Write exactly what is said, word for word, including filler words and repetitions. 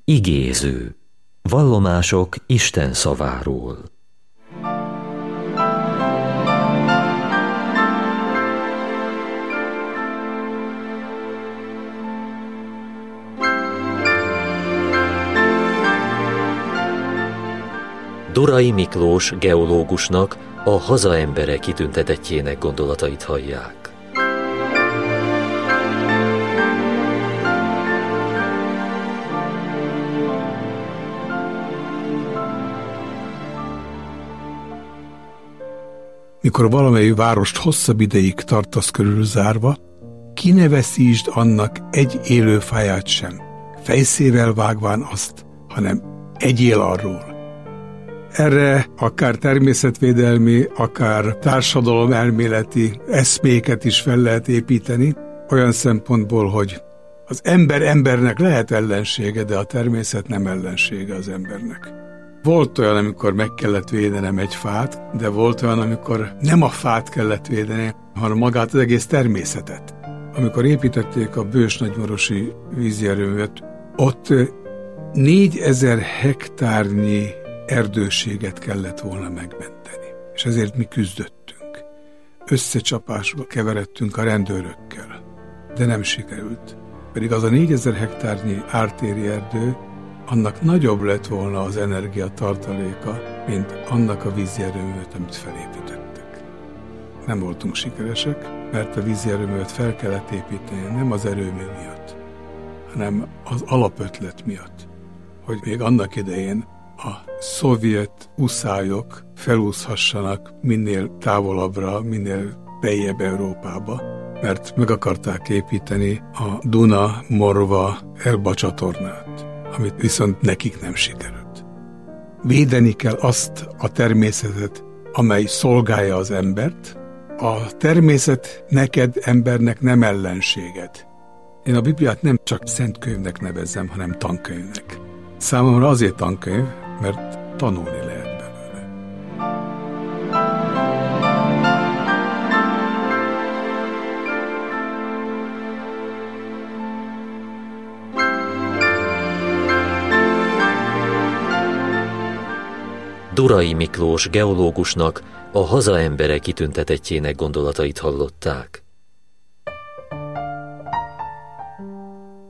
Igéző. Vallomások Isten szaváról. Dorai Miklós geológusnak, a Haza embere kitüntetettjének gondolatait hallják. Mikor valamely várost hosszabb ideig tartasz körülzárva, ki ne veszítsd annak egy élő fáját sem, fejszével vágván azt, hanem egyél arról. Erre akár természetvédelmi, akár társadalomelméleti eszméket is fel lehet építeni, olyan szempontból, hogy az ember embernek lehet ellensége, de a természet nem ellensége az embernek. Volt olyan, amikor meg kellett védenem egy fát, de volt olyan, amikor nem a fát kellett védeni, hanem magát az egész természetet. Amikor építették a Bős-Nagymarosi vízierőművet, ott négyezer hektárnyi erdőséget kellett volna megmenteni. És ezért mi küzdöttünk. Összecsapásba keveredtünk a rendőrökkel, de nem sikerült. Pedig az a négyezer hektárnyi ártéri erdő, annak nagyobb lett volna az energia tartaléka, mint annak a vízierőművet, amit felépítettek. Nem voltunk sikeresek, mert a vízierőművet fel kellett építeni nem az erőmű miatt, hanem az alapötlet miatt, hogy még annak idején a szovjet uszályok felúszhassanak minél távolabbra, minél beljebb Európába, mert meg akarták építeni a Duna-Morva-Elba csatornát, amit viszont nekik nem sikerült. Védeni kell azt a természetet, amely szolgálja az embert. A természet neked, embernek nem ellenséged. Én a Bibliát nem csak szent könyvnek nevezzem, hanem tankönyvnek. Számomra azért tankönyv, mert tanulni lehet belőle. Dorai Miklós geológusnak, a Haza embere kitüntetettjének gondolatait hallották.